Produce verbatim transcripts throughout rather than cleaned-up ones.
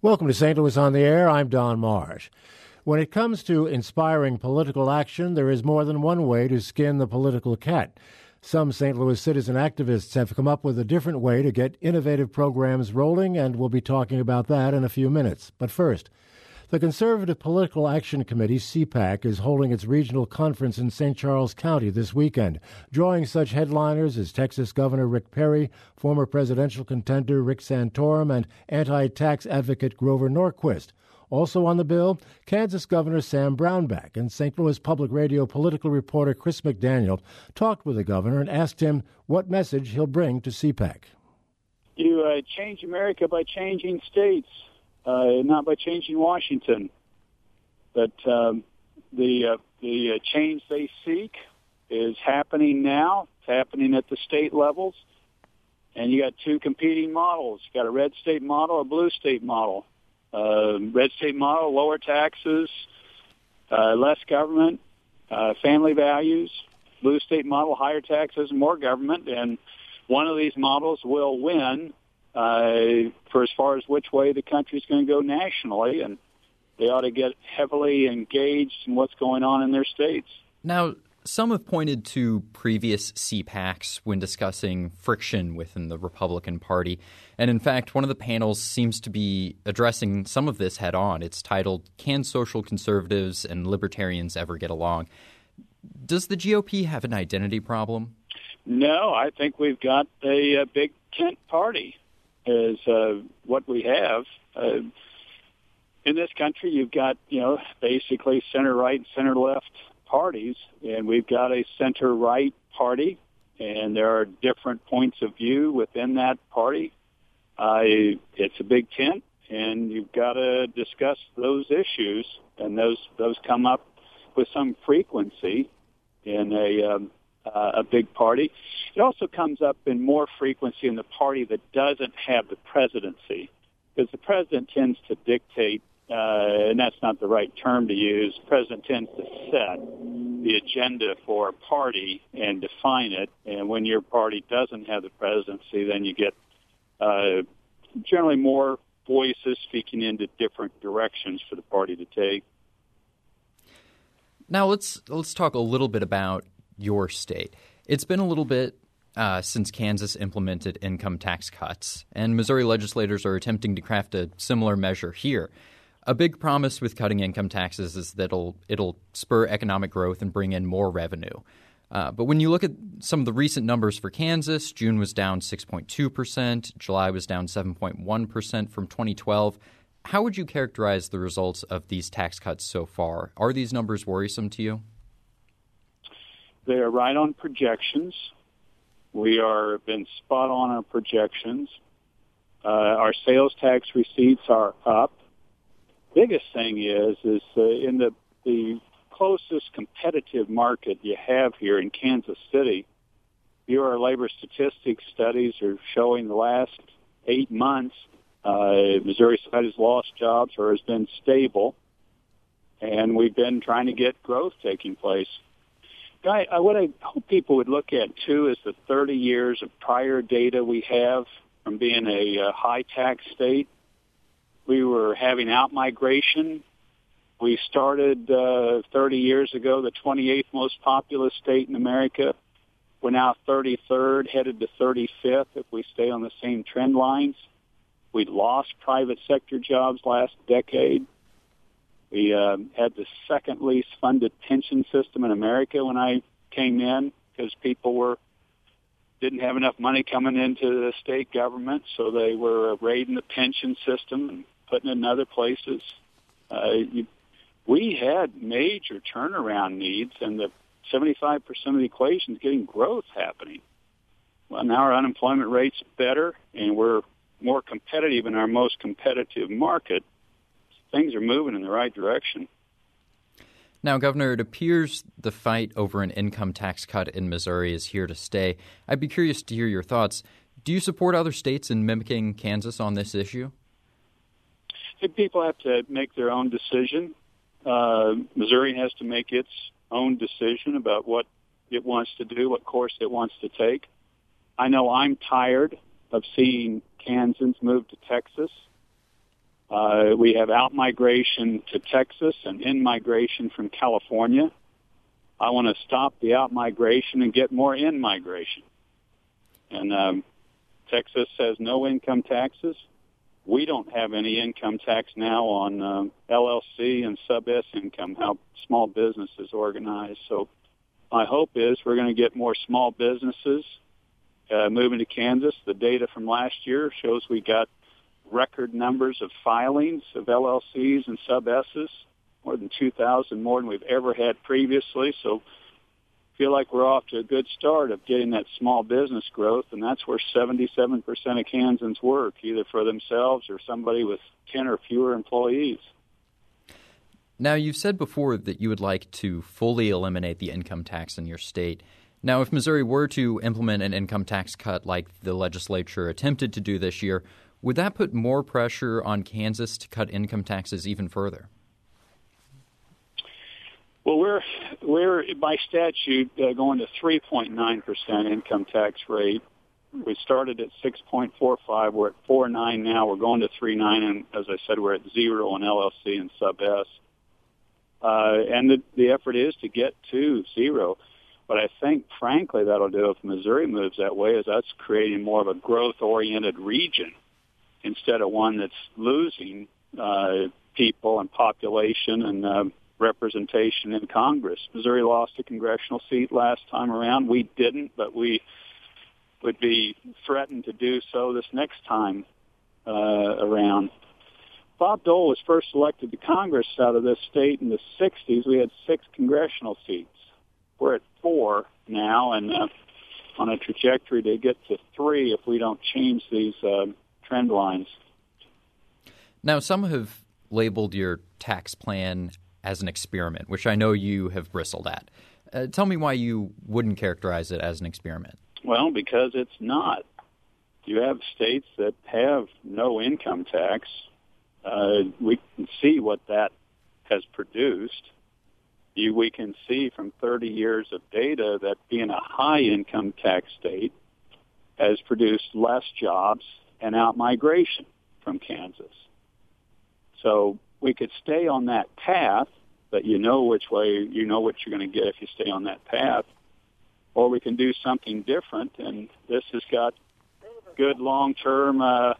Welcome to Saint Louis on the Air. I'm Don Marsh. When it comes to inspiring political action, there is more than one way to skin the political cat. Some Saint Louis citizen activists have come up with a different way to get innovative programs rolling, and we'll be talking about that in a few minutes. But first, the Conservative Political Action Committee, C PAC, is holding its regional conference in Saint Charles County this weekend, drawing such headliners as Texas Governor Rick Perry, former presidential contender Rick Santorum, and anti-tax advocate Grover Norquist. Also on the bill, Kansas Governor Sam Brownback, and Saint Louis Public Radio political reporter Chris McDaniel talked with the governor and asked him what message he'll bring to C PAC. You uh, change America by changing states. Uh, not by changing Washington, but um, the uh, the uh, change they seek is happening now. It's happening at the state levels, and you got two competing models. You got a red state model, a blue state model. Uh, red state model, lower taxes, uh, less government, uh, family values. Blue state model, higher taxes, more government, and one of these models will win. Uh, for as far as which way the country's going to go nationally, and they ought to get heavily engaged in what's going on in their states. Now, some have pointed to previous C PACs when discussing friction within the Republican Party. And in fact, one of the panels seems to be addressing some of this head on. It's titled, Can Social Conservatives and Libertarians Ever Get Along? Does the G O P have an identity problem? No, I think we've got a, a big tent party. Is uh, what we have. Uh, in this country, you've got, you know, basically center-right and center-left parties, and we've got a center-right party, and there are different points of view within that party. Uh, it's a big tent, and you've got to discuss those issues, and those those come up with some frequency in a um, uh, a big party. It also comes up in more frequency in the party that doesn't have the presidency, because the president tends to dictate, uh, and that's not the right term to use. The president tends to set the agenda for a party and define it, and when your party doesn't have the presidency, then you get uh, generally more voices speaking into different directions for the party to take. Now let's let's talk a little bit about your state. It's been a little bit uh, since Kansas implemented income tax cuts, and Missouri legislators are attempting to craft a similar measure here. A big promise with cutting income taxes is that it'll, it'll spur economic growth and bring in more revenue. Uh, but when you look at some of the recent numbers for Kansas, June was down six point two percent, July was down seven point one percent from twenty twelve. How would you characterize the results of these tax cuts so far? Are these numbers worrisome to you? They are right on projections. We are been spot on our projections. Uh, our sales tax receipts are up. Biggest thing is is uh, in the the closest competitive market you have here in Kansas City. Bureau of Labor Statistics studies are showing the last eight months uh, Missouri side has lost jobs or has been stable, and we've been trying to get growth taking place. Guy, what I hope people would look at, too, is the thirty years of prior data we have from being a uh, high-tax state. We were having out-migration. We started uh, thirty years ago, the twenty-eighth most populous state in America. We're now thirty-third, headed to thirty-fifth if we stay on the same trend lines. We lost private sector jobs last decade. We uh, had the second least funded pension system in America when I came in, because people were didn't have enough money coming into the state government, so they were raiding the pension system and putting it in other places. Uh, you, we had major turnaround needs, and the seventy-five percent of the equation is getting growth happening. Well, now our unemployment rate's better, and we're more competitive in our most competitive market. Things are moving in the right direction. Now, Governor, it appears the fight over an income tax cut in Missouri is here to stay. I'd be curious to hear your thoughts. Do you support other states in mimicking Kansas on this issue? I think people have to make their own decision. Uh, Missouri has to make its own decision about what it wants to do, what course it wants to take. I know I'm tired of seeing Kansans move to Texas. Uh, we have out-migration to Texas and in-migration from California. I want to stop the out-migration and get more in-migration. And um, Texas has no income taxes. We don't have any income tax now on um, L L C and sub-S income, how small business is organized. So my hope is we're going to get more small businesses uh, moving to Kansas. The data from last year shows we got record numbers of filings of L L Cs and sub-S's, more than two thousand more than we've ever had previously. So I feel like we're off to a good start of getting that small business growth, and that's where seventy-seven percent of Kansans work, either for themselves or somebody with ten or fewer employees. Now, you've said before that you would like to fully eliminate the income tax in your state. Now, if Missouri were to implement an income tax cut like the legislature attempted to do this year, would that put more pressure on Kansas to cut income taxes even further? Well, we're we're by statute uh, going to three point nine percent income tax rate. We started at six point four five. We're at four point nine now. We're going to three point nine, and as I said, we're at zero on L L C and sub-S. Uh, and the, the effort is to get to zero. But I think, frankly, that'll do if Missouri moves that way, is that's creating more of a growth-oriented region instead of one that's losing uh, people and population and uh, representation in Congress. Missouri lost a congressional seat last time around. We didn't, but we would be threatened to do so this next time uh, around. Bob Dole was first elected to Congress out of this state in the sixties. We had six congressional seats. We're at four now, and uh, on a trajectory to get to three if we don't change these uh, trend lines. Now, some have labeled your tax plan as an experiment, which I know you have bristled at. Uh, tell me why you wouldn't characterize it as an experiment. Well, because it's not. You have states that have no income tax. Uh, we can see what that has produced. You, we can see from thirty years of data that being a high income tax state has produced less jobs and out-migration from Kansas. So we could stay on that path, but you know which way, you know what you're going to get if you stay on that path, or we can do something different, and this has got good long-term, uh,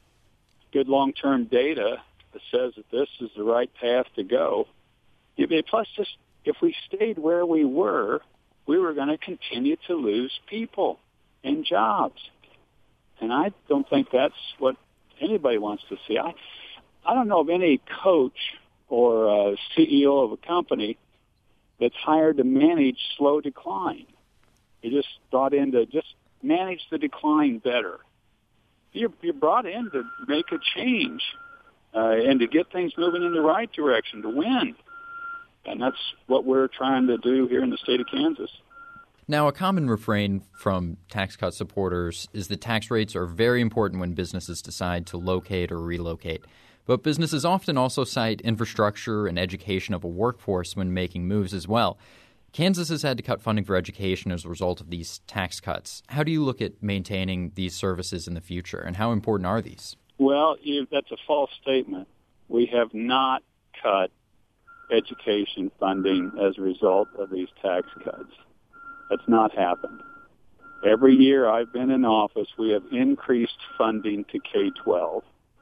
good long-term data that says that this is the right path to go. Plus, just if we stayed where we were, we were going to continue to lose people and jobs. And I don't think that's what anybody wants to see. I, I don't know of any coach or a C E O of a company that's hired to manage slow decline. He just brought in to just manage the decline better. You're, you're brought in to make a change uh, and to get things moving in the right direction, to win. And that's what we're trying to do here in the state of Kansas. Now, a common refrain from tax cut supporters is that tax rates are very important when businesses decide to locate or relocate. But businesses often also cite infrastructure and education of a workforce when making moves as well. Kansas has had to cut funding for education as a result of these tax cuts. How do you look at maintaining these services in the future, and how important are these? Well, you, that's a false statement. We have not cut education funding as a result of these tax cuts. That's not happened. Every year I've been in office, we have increased funding to K twelve.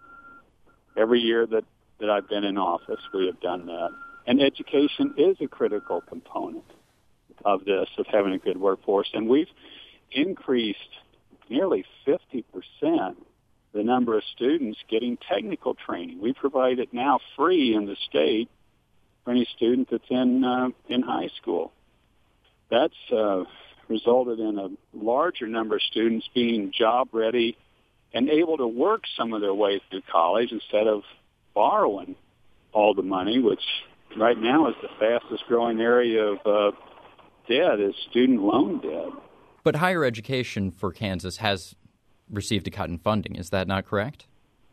Every year that, that I've been in office, we have done that. And education is a critical component of this, of having a good workforce. And we've increased nearly fifty percent the number of students getting technical training. We provide it now free in the state for any student that's in uh, in high school. That's uh, resulted in a larger number of students being job ready and able to work some of their way through college instead of borrowing all the money, which right now is the fastest growing area of uh, debt is student loan debt. But higher education for Kansas has received a cut in funding. Is that not correct?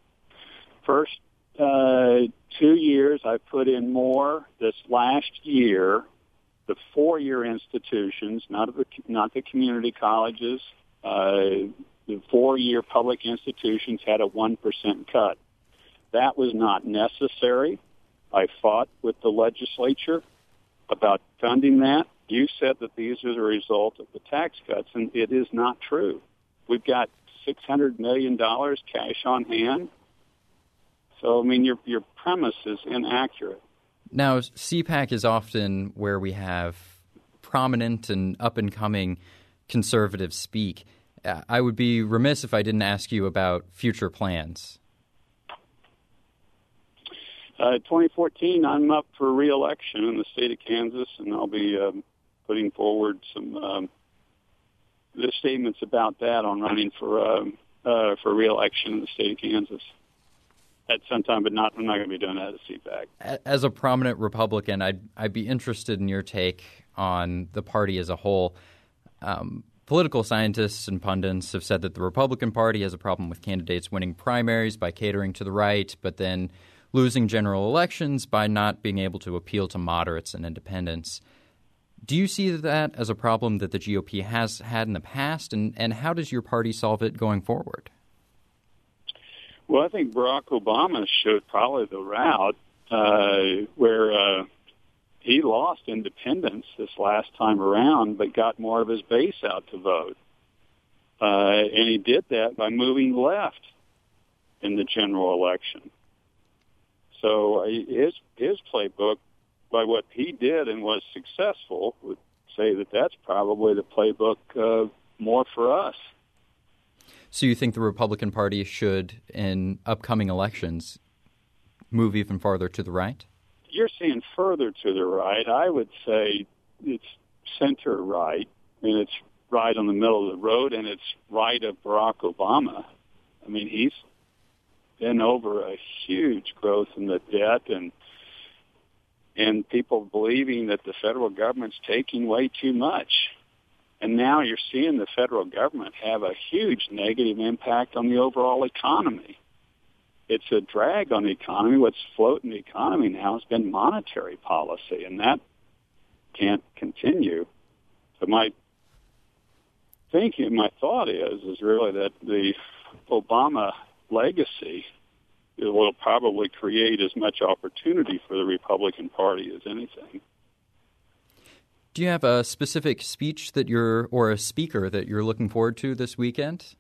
First uh, two years, I put in more. This last year, the four-year institutions, not the not the community colleges, uh, the four-year public institutions had a one percent cut. That was not necessary. I fought with the legislature about funding that. You said that these are the result of the tax cuts, and it is not true. We've got six hundred million dollars cash on hand. So, I mean, your your premise is inaccurate. Now, C PAC is often where we have prominent and up-and-coming conservatives speak. Uh, I would be remiss if I didn't ask you about future plans. Uh, twenty fourteen, I'm up for re-election in the state of Kansas, and I'll be um, putting forward some um, the statements about that on running for um, uh, for re-election in the state of Kansas at some time, but not I'm not going to be doing that at C PAC. As a prominent Republican, I'd I'd be interested in your take on the party as a whole. Um, Political scientists and pundits have said that the Republican Party has a problem with candidates winning primaries by catering to the right, but then losing general elections by not being able to appeal to moderates and independents. Do you see that as a problem that the G O P has had in the past, and, and how does your party solve it going forward? Well, I think Barack Obama showed probably the route uh, where uh, he lost independents this last time around, but got more of his base out to vote. Uh, and he did that by moving left in the general election. So uh, his his playbook, by what he did and was successful, would say that that's probably the playbook uh, more for us. So you think the Republican Party should, in upcoming elections, move even farther to the right? You're seeing further to the right. I would say it's center right. I mean, it's right on the middle of the road, and it's right of Barack Obama. I mean, he's been over a huge growth in the debt and and people believing that the federal government's taking way too much. And now you're seeing the federal government have a huge negative impact on the overall economy. It's a drag on the economy. What's floating the economy now has been monetary policy, and that can't continue. So my thinking, my thought is, is really that the Obama legacy will probably create as much opportunity for the Republican Party as anything. Do you have a specific speech that you're, or a speaker that you're looking forward to this weekend?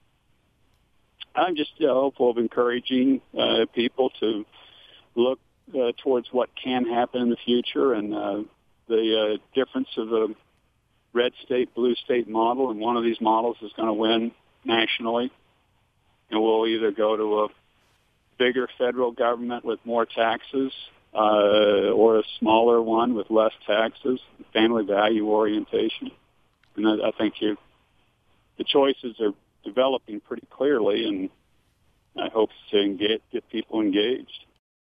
I'm just uh, hopeful of encouraging uh, people to look uh, towards what can happen in the future and uh, the uh, difference of a red state, blue state model, and one of these models is going to win nationally. And we'll either go to a bigger federal government with more taxes uh, or a smaller one with less taxes, family value orientation. And I, I think you, the choices are developing pretty clearly, and I hope to get, get people engaged.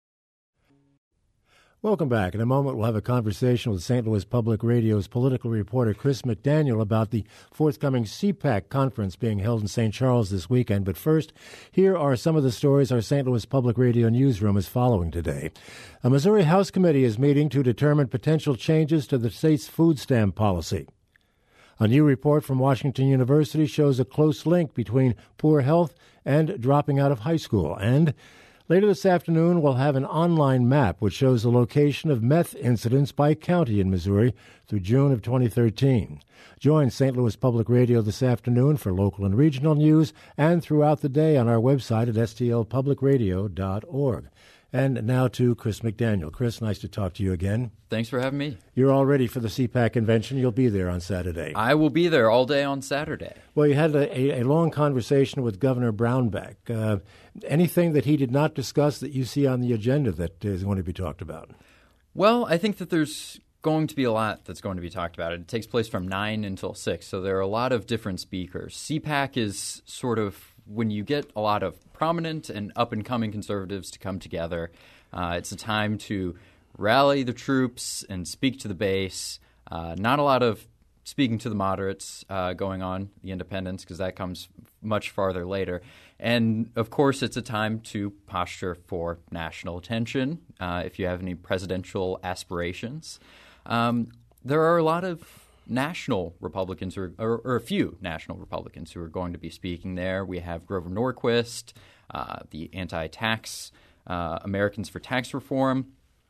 Welcome back. In a moment, we'll have a conversation with Saint Louis Public Radio's political reporter Chris McDaniel about the forthcoming C PAC conference being held in Saint Charles this weekend. But first, here are some of the stories our Saint Louis Public Radio newsroom is following today. A Missouri House committee is meeting to determine potential changes to the state's food stamp policy. A new report from Washington University shows a close link between poor health and dropping out of high school. And later this afternoon, we'll have an online map which shows the location of meth incidents by county in Missouri through June of twenty thirteen. Join Saint Louis Public Radio this afternoon for local and regional news and throughout the day on our website at s t l public radio dot org. And now to Chris McDaniel. Chris, nice to talk to you again. Thanks for having me. You're all ready for the C PAC convention. You'll be there on Saturday. I will be there all day on Saturday. Well, you had a, a, a long conversation with Governor Brownback. Uh, anything that he did not discuss that you see on the agenda that is going to be talked about? Well, I think that there's going to be a lot that's going to be talked about. It takes place from nine until six, so there are a lot of different speakers. C PAC is sort of when you get a lot of prominent and up-and-coming conservatives to come together. Uh, it's a time to rally the troops and speak to the base. Uh, not a lot of speaking to the moderates uh, going on, the independents, because that comes much farther later. And, of course, it's a time to posture for national attention uh, if you have any presidential aspirations. Um, there are a lot of national Republicans, who are, or, or a few national Republicans who are going to be speaking there. We have Grover Norquist, uh, the anti-tax uh, Americans for Tax Reform.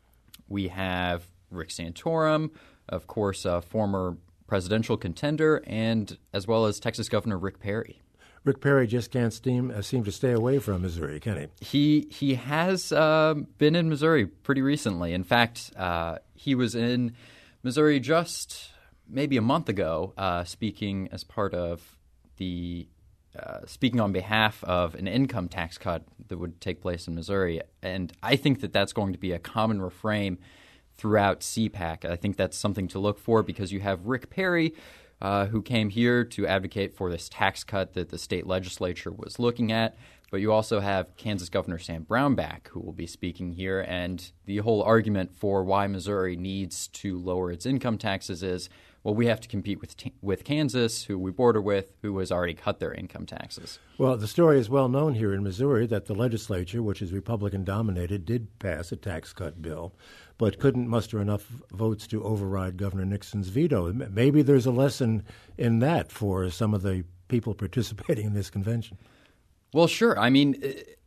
We have Rick Santorum, of course, a former presidential contender, and as well as Texas Governor Rick Perry. Rick Perry just can't seem, uh, seem to stay away from Missouri, can he? He he has uh, been in Missouri pretty recently. In fact, uh, he was in Missouri just maybe a month ago, uh, speaking as part of the uh, speaking on behalf of an income tax cut that would take place in Missouri. And I think that that's going to be a common refrain throughout C PAC. I think that's something to look for because you have Rick Perry, Uh, who came here to advocate for this tax cut that the state legislature was looking at. But you also have Kansas Governor Sam Brownback, who will be speaking here. And the whole argument for why Missouri needs to lower its income taxes is, well, we have to compete with t- with Kansas, who we border with, who has already cut their income taxes. Well, the story is well known here in Missouri that the legislature, which is Republican-dominated, did pass a tax cut bill, but couldn't muster enough votes to override Governor Nixon's veto. Maybe there's a lesson in that for some of the people participating in this convention. Well, sure. I mean,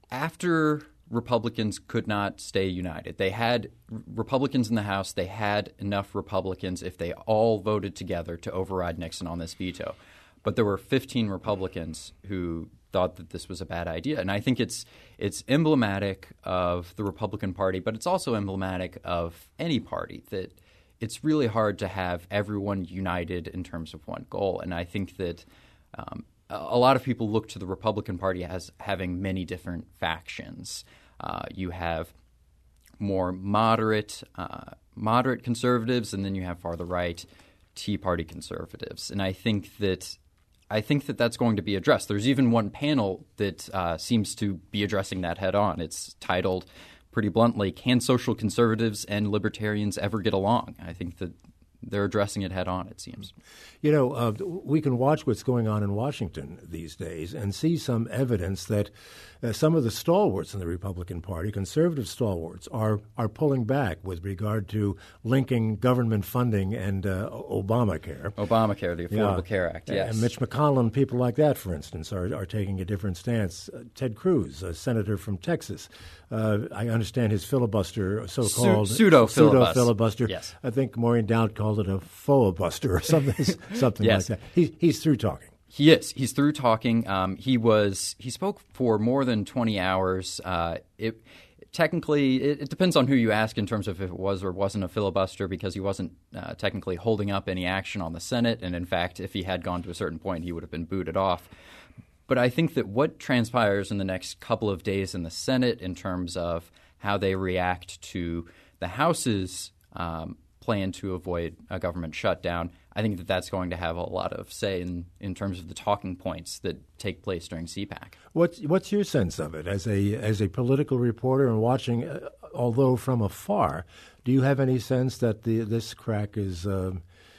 after Republicans could not stay united, they had Republicans in the House. They had enough Republicans if they all voted together to override Nixon on this veto. But there were fifteen Republicans who thought that this was a bad idea. And I think it's it's emblematic of the Republican Party, but it's also emblematic of any party that it's really hard to have everyone united in terms of one goal. And I think that um, a lot of people look to the Republican Party as having many different factions. Uh, you have more moderate, uh, moderate conservatives, and then you have farther right Tea Party conservatives. And I think that I think that that's going to be addressed. There's even one panel that uh, seems to be addressing that head on. It's titled, pretty bluntly, "Can Social Conservatives and Libertarians Ever Get Along?" I think that they're addressing it head on, it seems. You know, uh, we can watch what's going on in Washington these days and see some evidence that uh, some of the stalwarts in the Republican Party, conservative stalwarts, are are pulling back with regard to linking government funding and uh, Obamacare. Obamacare, the Affordable yeah. Care Act, yes. And Mitch McConnell and people like that, for instance, are, are taking a different stance. Uh, Ted Cruz, a senator from Texas, uh, I understand his filibuster, so-called Su- pseudo-filibuster. pseudo-filibuster. Yes. I think Maureen Dowd called it a faux-buster or something, something yes. like that. He, he's through talking. He is. He's through talking. Um, he was. He spoke for more than twenty hours. Uh, it technically it, it depends on who you ask in terms of if it was or wasn't a filibuster, because he wasn't uh, technically holding up any action on the Senate, and in fact, if he had gone to a certain point, he would have been booted off. But I think that what transpires in the next couple of days in the Senate in terms of how they react to the House's um, plan to avoid a government shutdown, I think that that's going to have a lot of say in, in terms of the talking points that take place during C PAC. What's what's your sense of it as a as a political reporter and watching, uh, although from afar? Do you have any sense that the this crack is uh,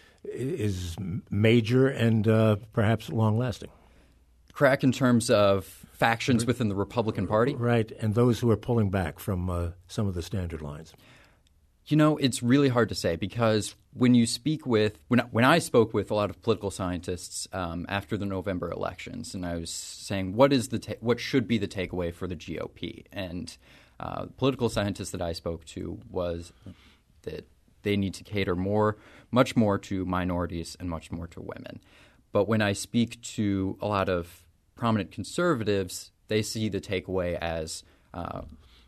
is major and uh, perhaps long lasting? Crack in terms of factions within the Republican Party, right, and those who are pulling back from uh, some of the standard lines. You know, it's really hard to say because when you speak with when when I spoke with a lot of political scientists um, after the November elections, and I was saying what is the ta- what should be the takeaway for the G O P, and uh, the political scientist that I spoke to was that they need to cater more, much more to minorities and much more to women. But when I speak to a lot of prominent conservatives, they see the takeaway as uh,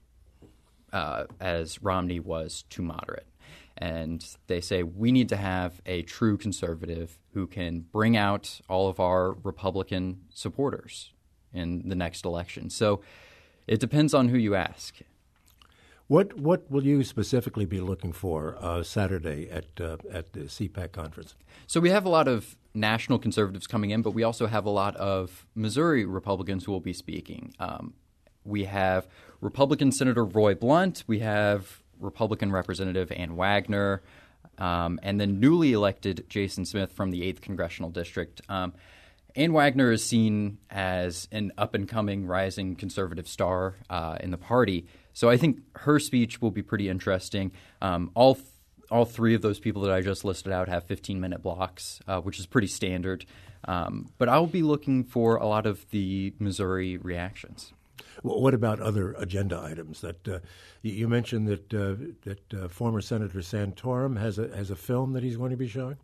Uh, as Romney was too moderate. And they say we need to have a true conservative who can bring out all of our Republican supporters in the next election. So it depends on who you ask. What what will you specifically be looking for uh, Saturday at uh, at the C PAC conference? So we have a lot of national conservatives coming in, but we also have a lot of Missouri Republicans who will be speaking. Um, We have Republican Senator Roy Blunt. We have Republican Representative Ann Wagner, um, and then newly elected Jason Smith from the eighth Congressional District. Um, Ann Wagner is seen as an up-and-coming, rising conservative star uh, in the party. So I think her speech will be pretty interesting. Um, all th- all three of those people that I just listed out have fifteen-minute blocks, uh, which is pretty standard. Um, but I'll be looking for a lot of the Missouri reactions. Well, what about other agenda items? That uh, you, you mentioned that uh, that uh, former Senator Santorum has a has a film that he's going to be showing.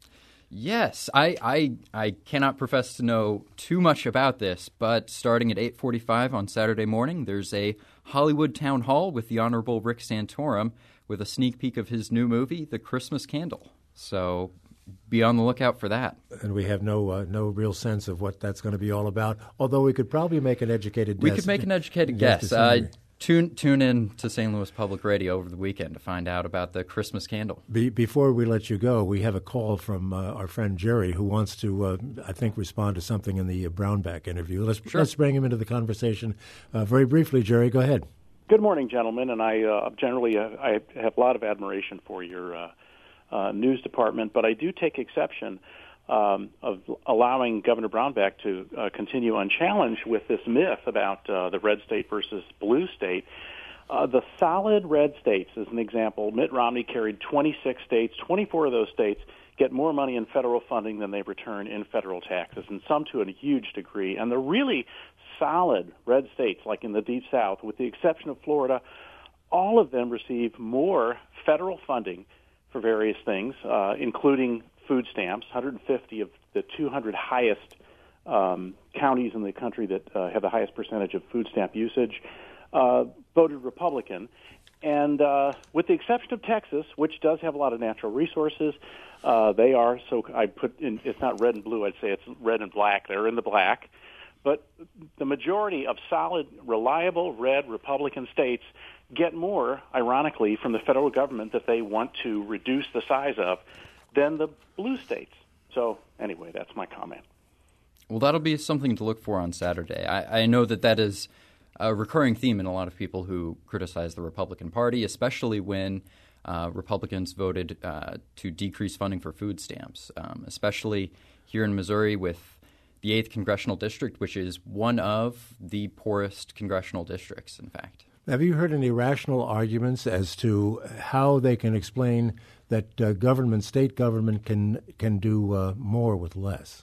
Yes, I, I I cannot profess to know too much about this, but starting at eight forty-five on Saturday morning, there's a Hollywood town hall with the Honorable Rick Santorum with a sneak peek of his new movie, The Christmas Candle. So be on the lookout for that. And we have no uh, no real sense of what that's going to be all about, although we could probably make an educated guess. We could make an educated guess. Uh, tune tune in to Saint Louis Public Radio over the weekend to find out about The Christmas Candle. Be, before we let you go, we have a call from uh, our friend Jerry who wants to, uh, I think, respond to something in the uh, Brownback interview. Let's, sure. let's bring him into the conversation uh, very briefly. Jerry, go ahead. Good morning, gentlemen, and I uh, generally uh, I have a lot of admiration for your uh, uh, news department, but I do take exception um, of allowing Governor Brownback to uh, continue unchallenged with this myth about uh, the red state versus blue state. Uh, the solid red states, as an example, Mitt Romney carried twenty-six states. twenty-four of those states get more money in federal funding than they return in federal taxes, and some to a huge degree. And the really solid red states, like in the Deep South, with the exception of Florida, all of them receive more federal funding for various things, uh, including food stamps. one hundred fifty of the two hundred highest um, counties in the country that uh, have the highest percentage of food stamp usage uh, voted Republican. And uh, with the exception of Texas, which does have a lot of natural resources, uh, they are, so I put in, it's not red and blue, I'd say it's red and black. They're in the black. But the majority of solid, reliable, red Republican states get more, ironically, from the federal government that they want to reduce the size of than the blue states. So anyway, that's my comment. Well, that'll be something to look for on Saturday. I, I know that that is a recurring theme in a lot of people who criticize the Republican Party, especially when uh, Republicans voted uh, to decrease funding for food stamps, um, especially here in Missouri with the eighth Congressional District, which is one of the poorest congressional districts, in fact. Have you heard any rational arguments as to how they can explain that uh, government, state government, can can do uh, more with less?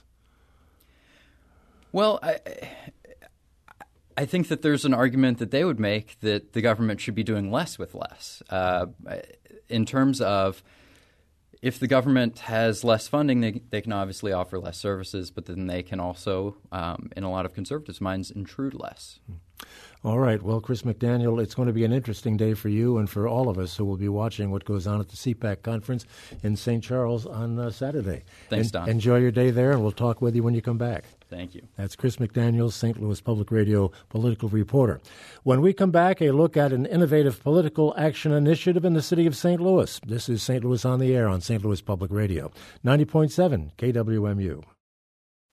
Well, I, I think that there's an argument that they would make that the government should be doing less with less. Uh, in terms of if the government has less funding, they, they can obviously offer less services, but then they can also, um, in a lot of conservatives' minds, intrude less. All right. Well, Chris McDaniel, it's going to be an interesting day for you and for all of us who will be watching what goes on at the C PAC conference in Saint Charles on uh, Saturday. Thanks, en- Don. Enjoy your day there, and we'll talk with you when you come back. Thank you. That's Chris McDaniel, Saint Louis Public Radio political reporter. When we come back, a look at an innovative political action initiative in the city of Saint Louis. This is Saint Louis on the Air on Saint Louis Public Radio, ninety point seven K W M U.